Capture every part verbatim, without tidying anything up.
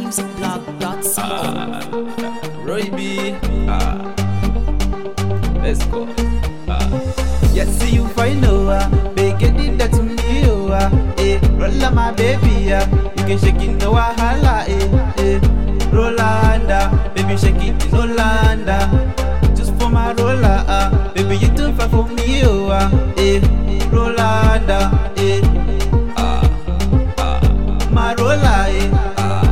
music blog dot co. Ah, Roy B. Ah, let's go. Ah, Yes, see you find over, beg it that to me, oh, ah, eh, roll on my baby, ah, you can shake it, no wahala, eh, eh, Rolanda, baby shake it in Rolanda, just for my roller, ah, baby you too far for me, oh, ah, eh, Rolanda, eh, ah, ah, my roller, eh, ah.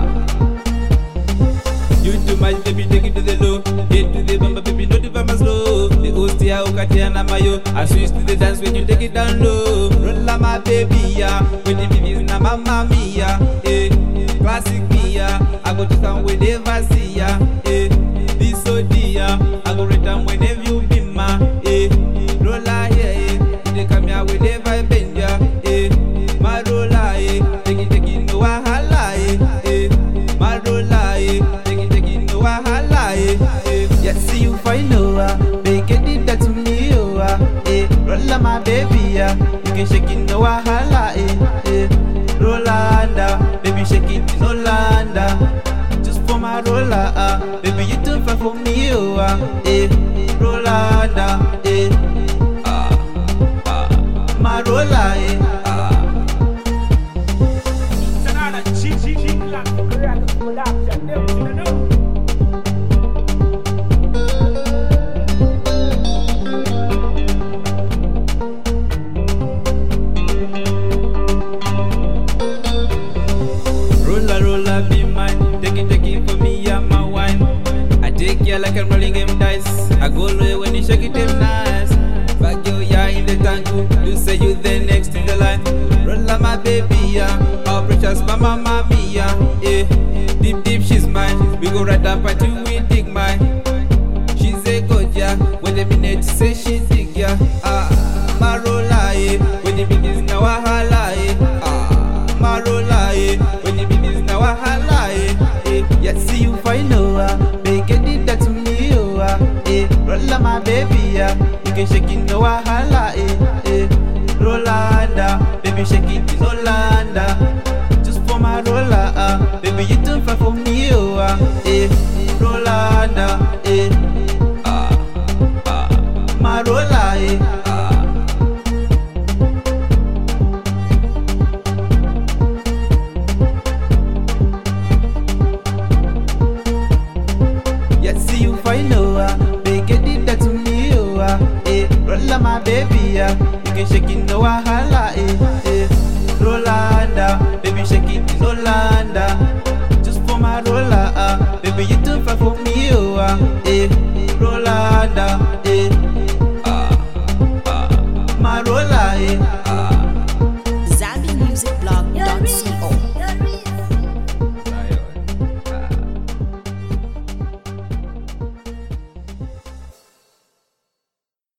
you too much, baby take it to the low, get to the bumper, baby not the bumper slow, the hostia, Katia, mayo, I switch to the dance when you take it down low, roll on my baby, yeah, when the baby is na mamma mia, eh, classic mia, I go to town whenever see ya, eh, this so dear, I go return whenever you be ma, eh, roller here, eh, they come here whenever I bend ya, eh, my roller, eh, take it, take it, no wahala, eh, eh, my roller, eh, take it, take it, no wahala, eh, eh, yes, see you find over, make it that to me, oh, ah, eh, roll on my baby, yeah, you can shake it, no wahala, eh, eh, Rolanda, baby shake it in Rolanda, just for my roller, ah, baby you too far for me, oh, ah, eh, Rolanda, eh, Ah, ah, my roller, eh, ah. roller, roller, be mine, take it, take it for me, yeah, my wine, I take you like I'm rolling game dice, I go low when you shake it, them nice, back yo, yeah, in the tango, you say you the next in the line, roller, my baby, yeah, our precious mama, mommy, yeah, eh, deep, deep, she's mine, we go right up until we dig mine, she's a god, yeah, when the minute say she dig, yeah, ah, my roller, eh, when the minute is now a hala, eh, ah, my roller, eh, when the minute is now a hala, eh, eh, yes, see you find over, make it that to me, oh, ah, eh, roll on my baby, yeah, you can shake it, no wahala, eh, eh, Rolanda, baby shake it in Rolanda, just for my roller, ah, baby you too far for me, oh, ah, eh, Rolanda, eh, Ah, ah, my roller, eh, ah. yes, see you find over, make it that to me, oh, ah, eh, roll on my baby, yeah, you can shake it, no wahala, eh, eh, Rolanda, baby shake it in Rolanda, just for my roller, ah, baby you too far for me, oh, ah, eh, Rolanda.